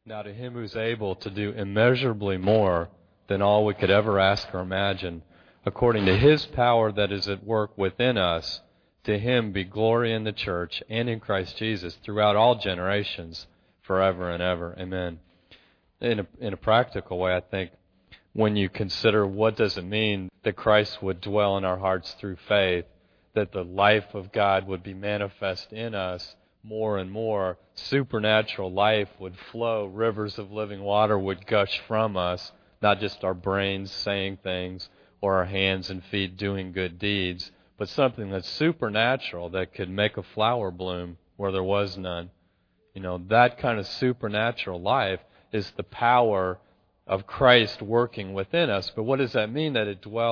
Now to Him who's able to do immeasurably more than all we could ever ask or imagine, according to His power that is at work within us, to Him be glory in the church and in Christ Jesus throughout all generations, forever and ever. Amen. In a practical way, I think, when you consider what does it mean that Christ would dwell in our hearts through faith, that the life of God would be manifest in us more and more, supernatural life would flow, rivers of living water would gush from us, not just our brains saying things or our hands and feet doing good deeds, but something that's supernatural that could make a flower bloom where there was none. You know, that kind of supernatural life is the power of Christ working within us. But what does that mean? That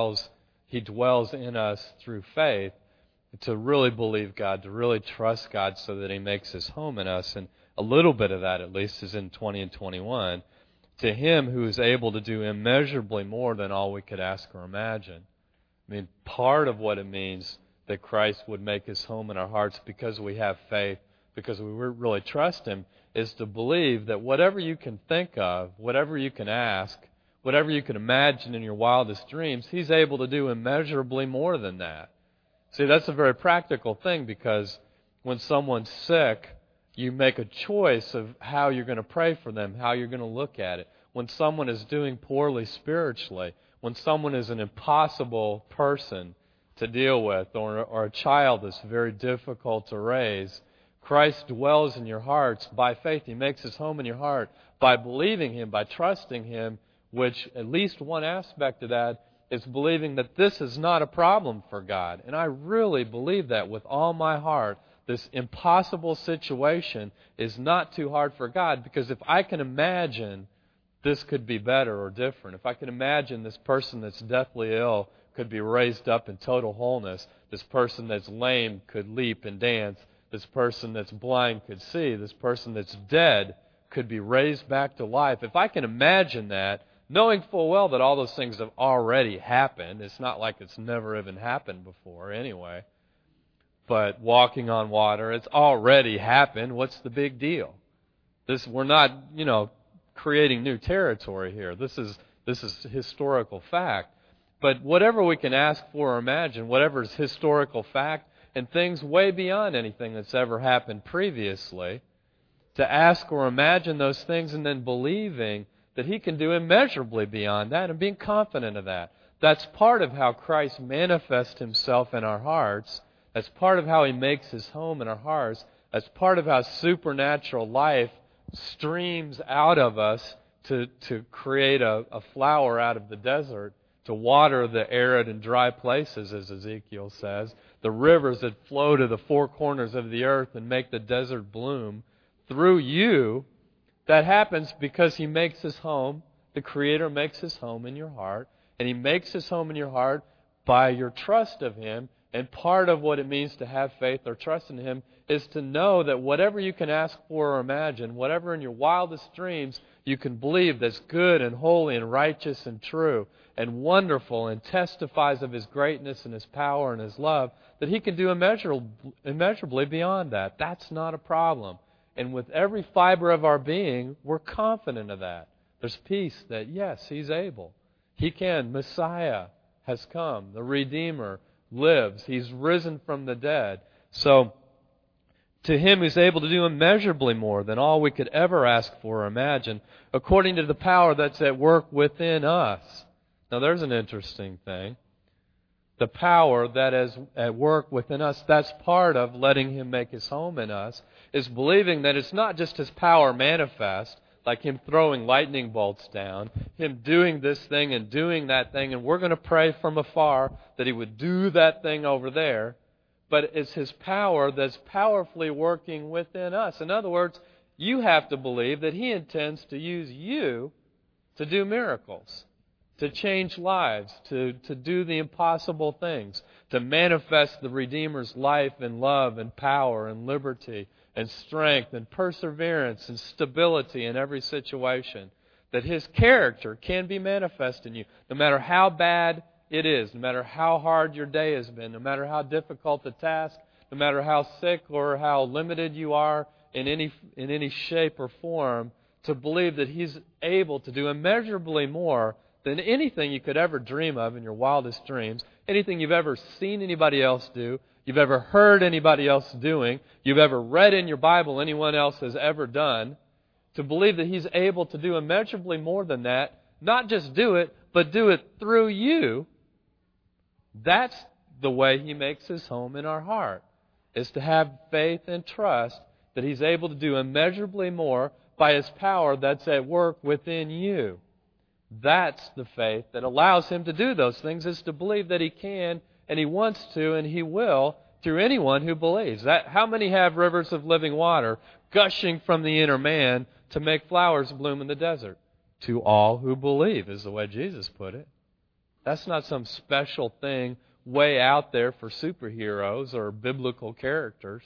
He dwells in us through faith, to really believe God, to really trust God so that He makes His home in us. And a little bit of that, at least, is in 20 and 21. To Him who is able to do immeasurably more than all we could ask or imagine. I mean, part of what it means that Christ would make His home in our hearts because we have faith, because we really trust Him, is to believe that whatever you can think of, whatever you can ask, whatever you can imagine in your wildest dreams, He's able to do immeasurably more than that. See, that's a very practical thing, because when someone's sick, you make a choice of how you're going to pray for them, how you're going to look at it. When someone is doing poorly spiritually, when someone is an impossible person to deal with, or a child that's very difficult to raise, Christ dwells in your hearts by faith. He makes His home in your heart by believing Him, by trusting Him, which at least one aspect of that is believing that this is not a problem for God. And I really believe that with all my heart. This impossible situation is not too hard for God, because if I can imagine this could be better or different, if I can imagine this person that's deathly ill could be raised up in total wholeness, this person that's lame could leap and dance, this person that's blind could see, this person that's dead could be raised back to life. If I can imagine that, knowing full well that all those things have already happened, it's not like it's never even happened before anyway, but walking on water, it's already happened. What's the big deal? We're not, creating new territory here. This is historical fact. But whatever we can ask for or imagine, whatever is historical fact, and things way beyond anything that's ever happened previously, to ask or imagine those things and then believing that He can do immeasurably beyond that and being confident of that. That's part of how Christ manifests Himself in our hearts. That's part of how He makes His home in our hearts. That's part of how supernatural life streams out of us to create a flower out of the desert, to water the arid and dry places, as Ezekiel says, the rivers that flow to the four corners of the earth and make the desert bloom. Through you, that happens because He makes His home, the Creator makes His home in your heart, and He makes His home in your heart by your trust of Him. And part of what it means to have faith or trust in Him is to know that whatever you can ask for or imagine, whatever in your wildest dreams you can believe that's good and holy and righteous and true and wonderful and testifies of His greatness and His power and His love, that He can do immeasurably beyond that. That's not a problem. And with every fiber of our being, we're confident of that. There's peace that, yes, He's able. He can. Messiah has come. The Redeemer lives. He's risen from the dead. So, to Him who's able to do immeasurably more than all we could ever ask for or imagine, according to the power that's at work within us. Now, there's an interesting thing. The power that is at work within us, that's part of letting Him make His home in us, is believing that it's not just His power manifest, like Him throwing lightning bolts down, Him doing this thing and doing that thing, and we're going to pray from afar that He would do that thing over there, but it's His power that's powerfully working within us. In other words, you have to believe that He intends to use you to do miracles, to change lives, to do the impossible things, to manifest the Redeemer's life and love and power and liberty and strength and perseverance and stability in every situation. That His character can be manifest in you, no matter how bad it is, no matter how hard your day has been, no matter how difficult the task, no matter how sick or how limited you are in any shape or form, to believe that He's able to do immeasurably more than anything you could ever dream of in your wildest dreams, anything you've ever seen anybody else do, you've ever heard anybody else doing, you've ever read in your Bible anyone else has ever done, to believe that He's able to do immeasurably more than that, not just do it, but do it through you. That's the way He makes His home in our heart, is to have faith and trust that He's able to do immeasurably more by His power that's at work within you. That's the faith that allows Him to do those things, is to believe that He can and He wants to and He will through anyone who believes. How many have rivers of living water gushing from the inner man to make flowers bloom in the desert? To all who believe, is the way Jesus put it. That's not some special thing way out there for superheroes or biblical characters.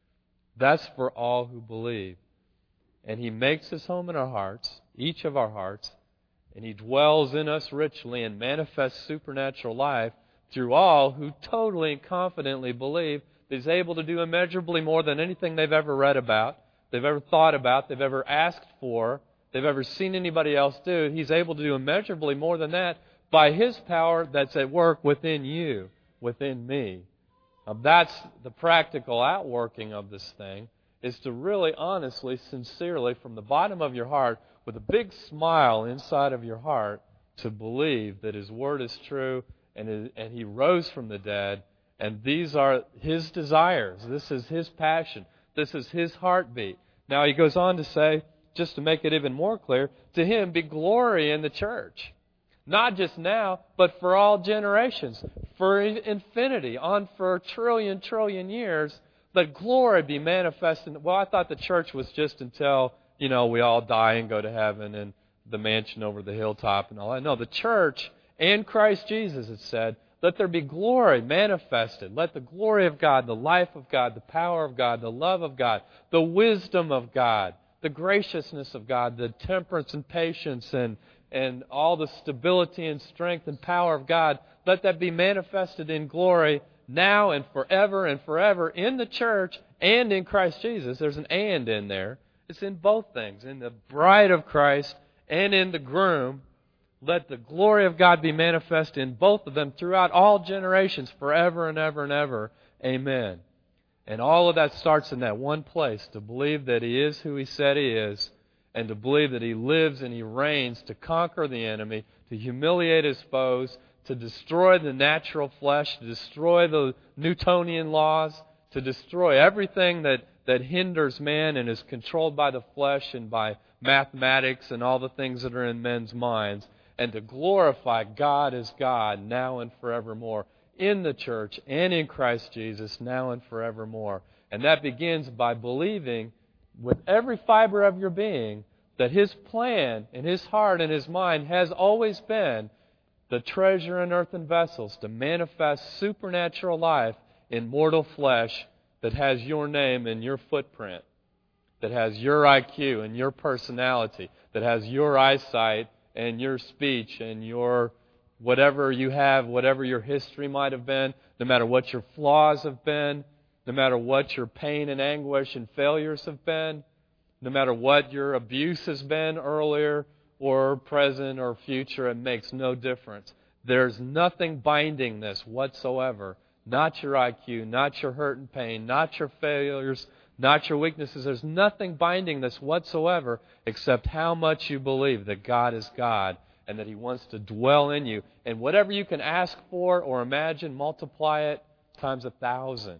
That's for all who believe. And He makes His home in our hearts, each of our hearts, and He dwells in us richly and manifests supernatural life through all who totally and confidently believe that He's able to do immeasurably more than anything they've ever read about, they've ever thought about, they've ever asked for, they've ever seen anybody else do. He's able to do immeasurably more than that by His power that's at work within you, within me. Now, that's the practical outworking of this thing, is to really honestly, sincerely, from the bottom of your heart, with a big smile inside of your heart, to believe that His Word is true and He rose from the dead, and these are His desires. This is His passion. This is His heartbeat. Now He goes on to say, just to make it even more clear, to Him be glory in the church. Not just now, but for all generations, for infinity, on for a trillion years, let glory be manifested. Well, I thought the church was just until, we all die and go to heaven and the mansion over the hilltop and all that. No, the church and Christ Jesus, it said, let there be glory manifested. Let the glory of God, the life of God, the power of God, the love of God, the wisdom of God, the graciousness of God, the temperance and patience and all the stability and strength and power of God, let that be manifested in glory now and forever in the church and in Christ Jesus. There's an and in there. It's in both things, in the bride of Christ and in the groom. Let the glory of God be manifest in both of them throughout all generations, forever and ever and ever. Amen. And all of that starts in that one place, to believe that He is who He said He is, and to believe that He lives and He reigns to conquer the enemy, to humiliate His foes, to destroy the natural flesh, to destroy the Newtonian laws, to destroy everything that hinders man and is controlled by the flesh and by mathematics and all the things that are in men's minds, and to glorify God as God now and forevermore in the church and in Christ Jesus now and forevermore. And that begins by believing with every fiber of your being that His plan in His heart and His mind has always been the treasure in earthen vessels to manifest supernatural life in mortal flesh that has your name and your footprint, that has your IQ and your personality, that has your eyesight and your speech and your whatever you have, whatever your history might have been, no matter what your flaws have been, no matter what your pain and anguish and failures have been, no matter what your abuse has been earlier or present or future, it makes no difference. There's nothing binding this whatsoever. Not your IQ, not your hurt and pain, not your failures, not your weaknesses. There's nothing binding this whatsoever except how much you believe that God is God and that He wants to dwell in you. And whatever you can ask for or imagine, multiply it times 1,000.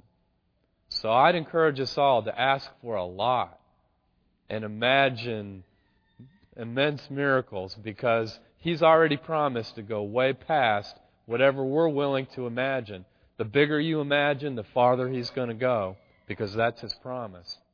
So I'd encourage us all to ask for a lot and imagine immense miracles, because He's already promised to go way past whatever we're willing to imagine. The bigger you imagine, the farther He's going to go, because that's His promise.